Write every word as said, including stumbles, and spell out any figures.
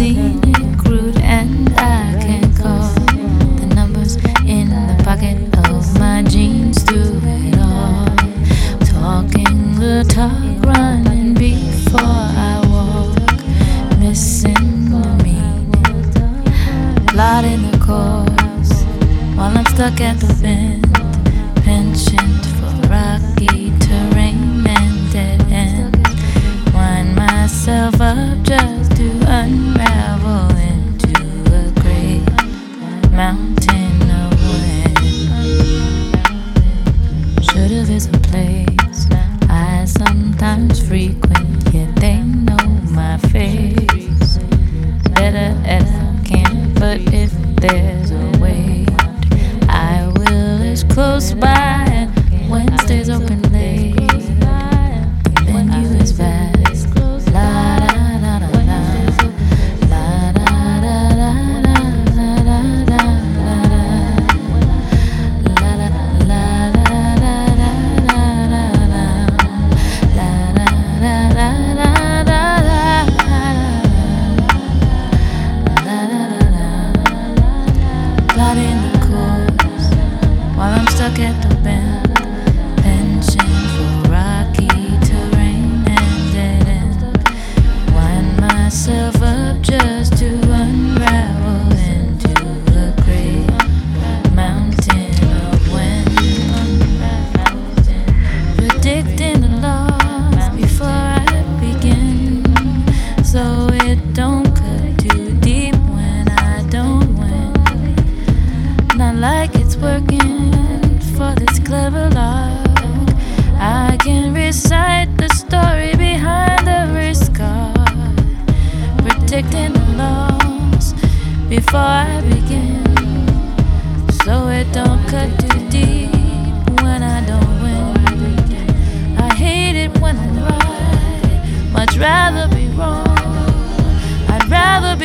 scenic route, and I can call the numbers in the pocket of my jeans through it all. Talking the talk, running before I walk, missing the meaning, plotting the course while I'm stuck at the bend, penchant for rocky terrain and dead end. Wind myself up just to unravel into a great mountain of wind. Should've is a place I sometimes frequent, yet they know my face better as I can. But if there's a way, I will. It's close by, and Wednesday's open late. Then you is vast. La da da da da. La da da da da. La da da da da. La da la da da da da da. La da da da da da. La da da da. Plotting the course while I'm stuck at the bend, penchant for rocky terrain and dead end. Wind myself up just to unravel into a great mountain of wind, predicting the loss before I begin, so it don't cut too deep when I don't win. Not like it's working for this clever lark. I can recite the story behind every scar, predicting the loss before I begin, so it don't cut too deep when I don't win. I hate it when I'm right, much rather be wrong. I'd rather be